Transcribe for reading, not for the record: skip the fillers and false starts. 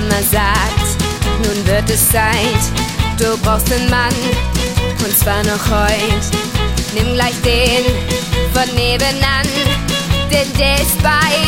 Mama sagt, nun wird es Zeit, du brauchst einen Mann, und zwar noch heut. Nimm gleich den von nebenan, denn der ist bei